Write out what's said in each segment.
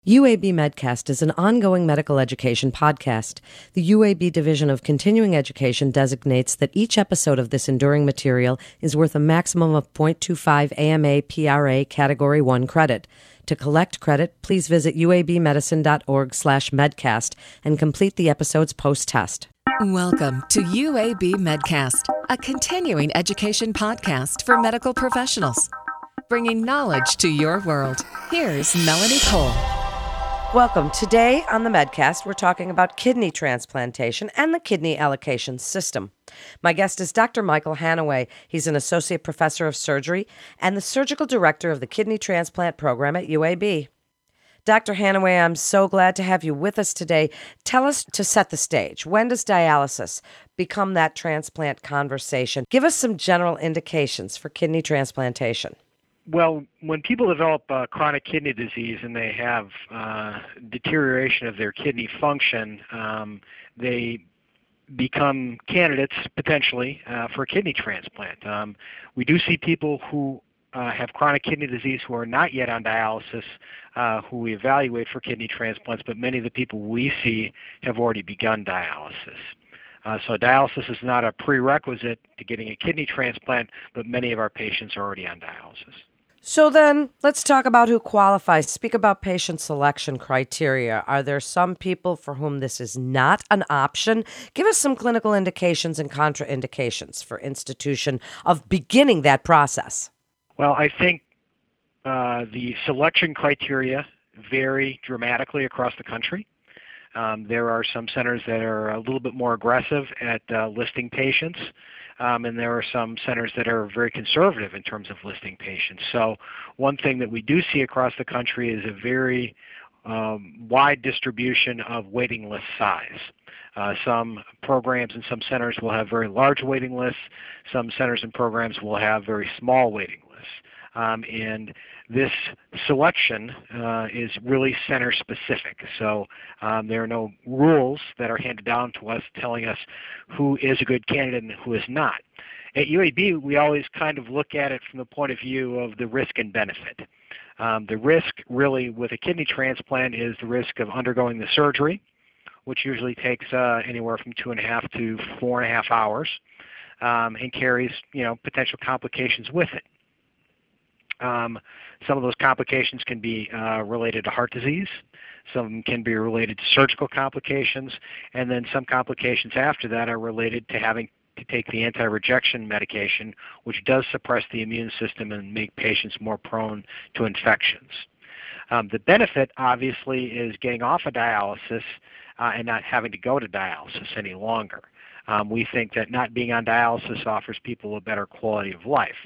UAB Medcast is an ongoing medical education podcast. The UAB Division of Continuing Education designates that each episode of this enduring material is worth a maximum of 0.25 AMA PRA Category 1 credit. To collect credit, please visit uabmedicine.org/medcast and complete the episode's post-test. Welcome to UAB Medcast, a continuing education podcast for medical professionals. Bringing knowledge to your world, here's Melanie Cole. Welcome. Today on the Medcast, we're talking about kidney transplantation and the kidney allocation system. My guest is Dr. Michael Hanaway. He's an associate professor of surgery and the surgical director of the kidney transplant program at UAB. Dr. Hanaway, I'm so glad to have you with us today. Tell us, to set the stage, when does dialysis become that transplant conversation? Give us some general indications for kidney transplantation. Well, when people develop chronic kidney disease and they have deterioration of their kidney function, they become candidates potentially for a kidney transplant. We do see people who have chronic kidney disease who are not yet on dialysis, who we evaluate for kidney transplants, but many of the people we see have already begun dialysis. So dialysis is not a prerequisite to getting a kidney transplant, but many of our patients are already on dialysis. So then, let's talk about who qualifies. Speak about patient selection criteria. Are there some people for whom this is not an option? Give us some clinical indications and contraindications for institution of beginning that process. Well, I think the selection criteria vary dramatically across the country. There are some centers that are a little bit more aggressive at listing patients, and there are some centers that are very conservative in terms of listing patients. So one thing that we do see across the country is a very wide distribution of waiting list size. Some programs and some centers will have very large waiting lists. Some centers and programs will have very small waiting lists. And this selection is really center specific. So there are no rules that are handed down to us telling us who is a good candidate and who is not. At UAB, we always kind of look at it from the point of view of the risk and benefit. The risk really with a kidney transplant is the risk of undergoing the surgery, which usually takes anywhere from 2.5 to 4.5 hours, and carries potential complications with it. Some of those complications can be related to heart disease. Some can be related to surgical complications, and then some complications after that are related to having to take the anti-rejection medication, which does suppress the immune system and make patients more prone to infections. The benefit, obviously, is getting off of dialysis and not having to go to dialysis any longer. We think that not being on dialysis offers people a better quality of life.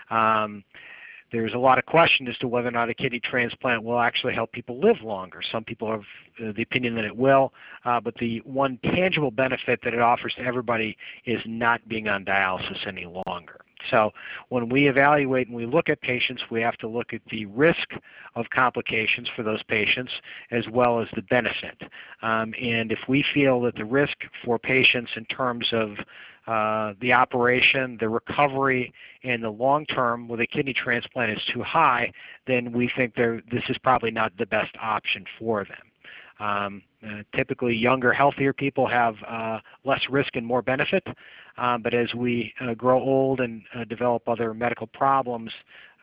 There's a lot of question as to whether or not a kidney transplant will actually help people live longer. Some people have the opinion that it will, but the one tangible benefit that it offers to everybody is not being on dialysis any longer. So when we evaluate and we look at patients, we have to look at the risk of complications for those patients as well as the benefit. And if we feel that the risk for patients in terms of the operation, the recovery, and the long term with a kidney transplant is too high, then we think this is probably not the best option for them. Typically, younger, healthier people have less risk and more benefit, but as we grow old and develop other medical problems,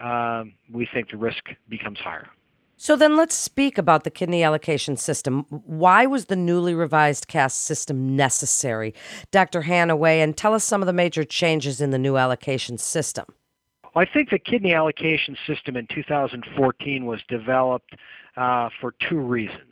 we think the risk becomes higher. So then let's speak about the kidney allocation system. Why was the newly revised CAS system necessary? Dr. Hanaway, and tell us some of the major changes in the new allocation system. Well, I think the kidney allocation system in 2014 was developed for two reasons.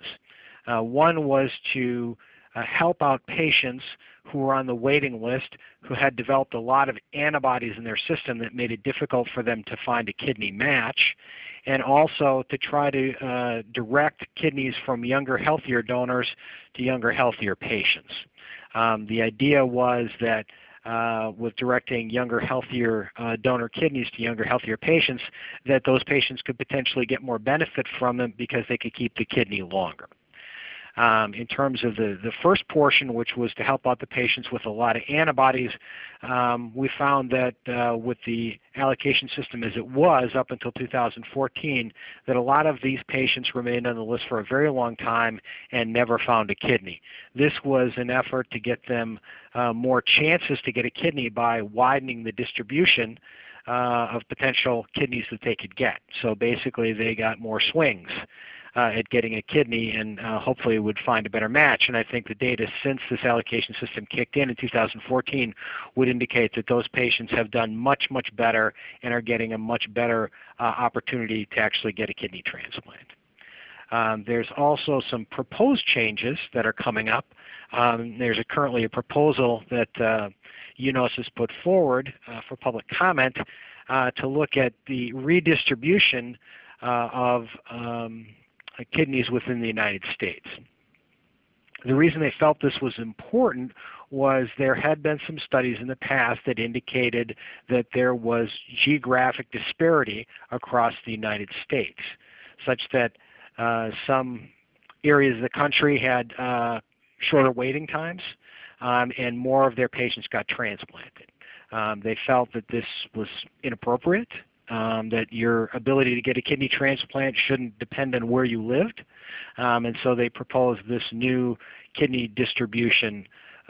One was to help out patients who were on the waiting list who had developed a lot of antibodies in their system that made it difficult for them to find a kidney match, and also to try to direct kidneys from younger, healthier donors to younger, healthier patients. The idea was that with directing younger, healthier donor kidneys to younger, healthier patients, that those patients could potentially get more benefit from them because they could keep the kidney longer. In terms of the first portion, which was to help out the patients with a lot of antibodies, we found that with the allocation system as it was up until 2014, that a lot of these patients remained on the list for a very long time and never found a kidney. This was an effort to get them more chances to get a kidney by widening the distribution of potential kidneys that they could get. So basically they got more swings at getting a kidney, and hopefully would find a better match. And I think the data since this allocation system kicked in 2014 would indicate that those patients have done much, much better and are getting a much better opportunity to actually get a kidney transplant. There's also some proposed changes that are coming up. There's currently a proposal that UNOS has put forward for public comment to look at the redistribution of kidneys within the United States. The reason they felt this was important was there had been some studies in the past that indicated that there was geographic disparity across the United States, such that some areas of the country had shorter waiting times and more of their patients got transplanted. They felt that this was inappropriate, that your ability to get a kidney transplant shouldn't depend on where you lived, and so they proposed this new kidney distribution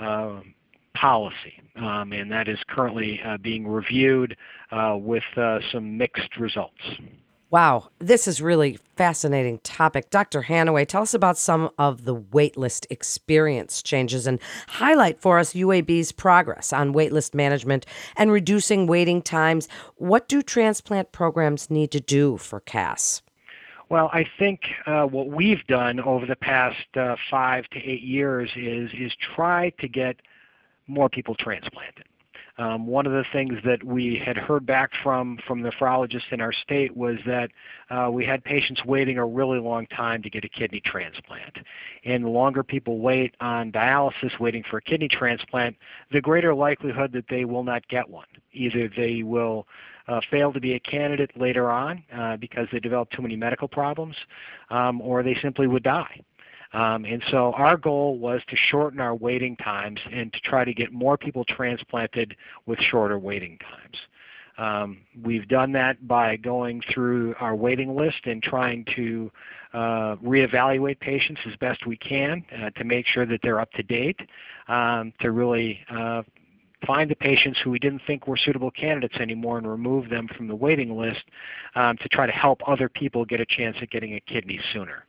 policy, and that is currently being reviewed with some mixed results. Wow, this is really fascinating topic. Dr. Hanaway, tell us about some of the waitlist experience changes and highlight for us UAB's progress on waitlist management and reducing waiting times. What do transplant programs need to do for CAS? Well, I think what we've done over the past 5 to 8 years is try to get more people transplanted. One of the things that we had heard back from nephrologists in our state was that we had patients waiting a really long time to get a kidney transplant. And the longer people wait on dialysis waiting for a kidney transplant, the greater likelihood that they will not get one. Either they will fail to be a candidate later on because they develop too many medical problems, or they simply would die. And so our goal was to shorten our waiting times and to try to get more people transplanted with shorter waiting times. We've done that by going through our waiting list and trying to reevaluate patients as best we can to make sure that they're up to date, to really find the patients who we didn't think were suitable candidates anymore and remove them from the waiting list to try to help other people get a chance at getting a kidney sooner.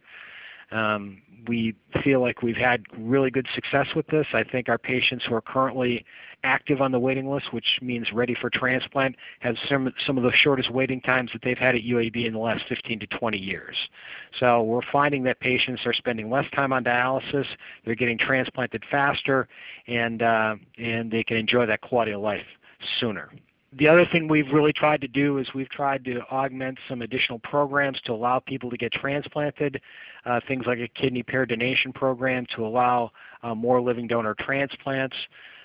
We feel like we've had really good success with this. I think our patients who are currently active on the waiting list, which means ready for transplant, have some of the shortest waiting times that they've had at UAB in the last 15 to 20 years. So we're finding that patients are spending less time on dialysis, they're getting transplanted faster, and they can enjoy that quality of life sooner. The other thing we've really tried to do is we've tried to augment some additional programs to allow people to get transplanted, things like a kidney pair donation program to allow more living donor transplants,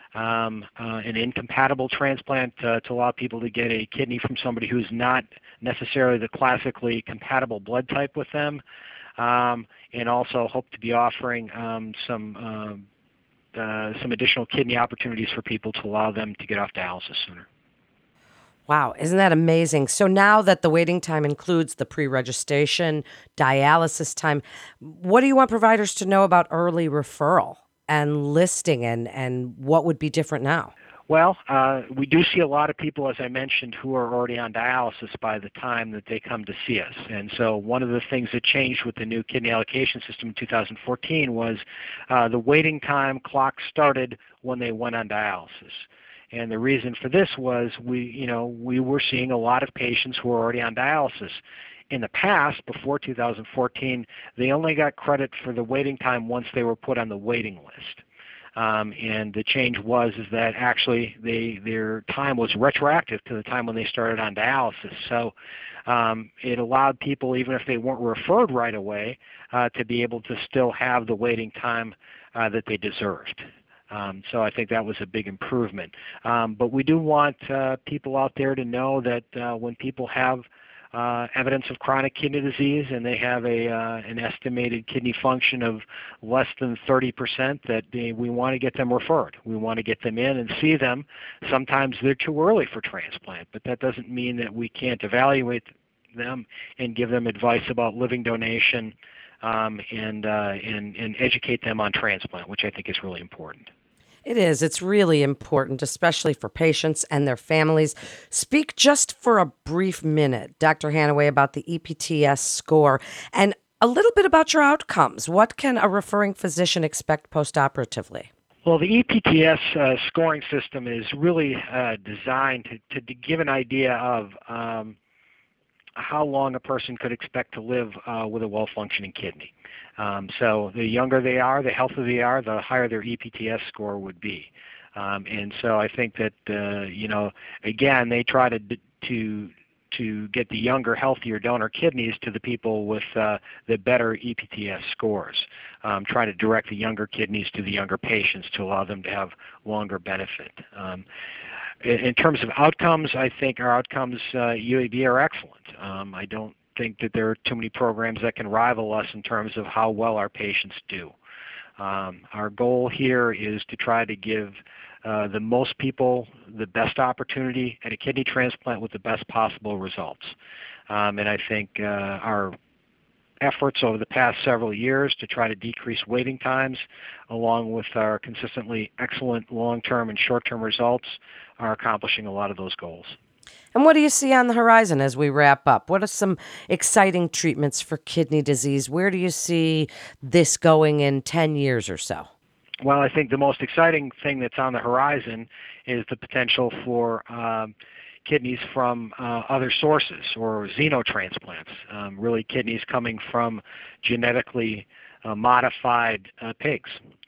an incompatible transplant to allow people to get a kidney from somebody who's not necessarily the classically compatible blood type with them, and also hope to be offering some additional kidney opportunities for people to allow them to get off dialysis sooner. Wow, isn't that amazing? So now that the waiting time includes the pre-registration, dialysis time, what do you want providers to know about early referral and listing and what would be different now? Well, we do see a lot of people, as I mentioned, who are already on dialysis by the time that they come to see us. And so one of the things that changed with the new kidney allocation system in 2014 was the waiting time clock started when they went on dialysis. And the reason for this was we were seeing a lot of patients who were already on dialysis. In the past, before 2014, they only got credit for the waiting time once they were put on the waiting list. And the change was that actually their time was retroactive to the time when they started on dialysis. So it allowed people, even if they weren't referred right away, to be able to still have the waiting time that they deserved. So I think that was a big improvement. But we do want people out there to know that when people have evidence of chronic kidney disease, and they have an estimated kidney function of less than 30%, that we want to get them referred. We want to get them in and see them. Sometimes they're too early for transplant, but that doesn't mean that we can't evaluate them and give them advice about living donation, and educate them on transplant, which I think is really important. It is. It's really important, especially for patients and their families. Speak just for a brief minute, Dr. Hanaway, about the EPTS score and a little bit about your outcomes. What can a referring physician expect postoperatively? Well, the EPTS scoring system is really designed to give an idea of how long a person could expect to live with a well-functioning kidney. So the younger they are, the healthier they are, the higher their EPTS score would be. And so I think that, again, they try to get the younger, healthier donor kidneys to the people with the better EPTS scores. Try to direct the younger kidneys to the younger patients to allow them to have longer benefit. In terms of outcomes, I think our outcomes UAB are excellent. I don't think that there are too many programs that can rival us in terms of how well our patients do. Our goal here is to try to give the most people the best opportunity at a kidney transplant with the best possible results. And I think our efforts over the past several years to try to decrease waiting times, along with our consistently excellent long-term and short-term results, are accomplishing a lot of those goals. And what do you see on the horizon as we wrap up? What are some exciting treatments for kidney disease? Where do you see this going in 10 years or so? Well, I think the most exciting thing that's on the horizon is the potential for kidneys from other sources, or xenotransplants, really kidneys coming from genetically modified pigs.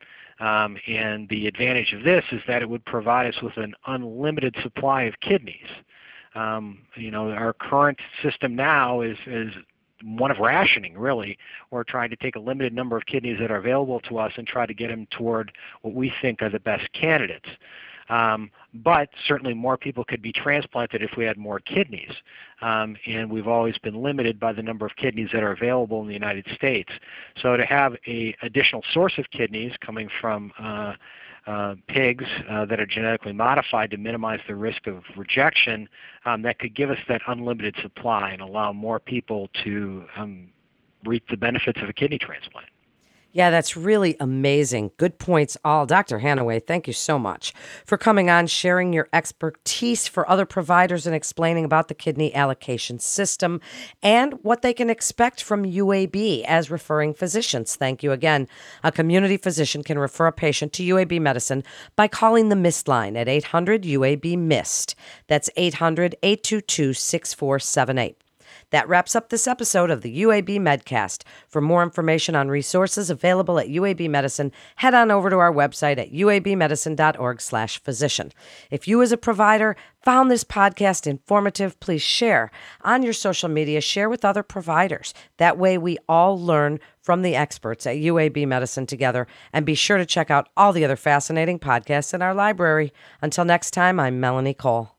And the advantage of this is that it would provide us with an unlimited supply of kidneys. Our current system now is one of rationing, really. We're trying to take a limited number of kidneys that are available to us and try to get them toward what we think are the best candidates. But certainly more people could be transplanted if we had more kidneys. And we've always been limited by the number of kidneys that are available in the United States. So to have an additional source of kidneys coming from pigs that are genetically modified to minimize the risk of rejection, that could give us that unlimited supply and allow more people to reap the benefits of a kidney transplant. Yeah, that's really amazing. Good points all. Dr. Hanaway, thank you so much for coming on, sharing your expertise for other providers and explaining about the kidney allocation system and what they can expect from UAB as referring physicians. Thank you again. A community physician can refer a patient to UAB Medicine by calling the MIST line at 800-UAB-MIST. That's 800-822-6478. That wraps up this episode of the UAB Medcast. For more information on resources available at UAB Medicine, head on over to our website at uabmedicine.org/physician. If you as a provider found this podcast informative, please share on your social media, share with other providers. That way we all learn from the experts at UAB Medicine together, and be sure to check out all the other fascinating podcasts in our library. Until next time, I'm Melanie Cole.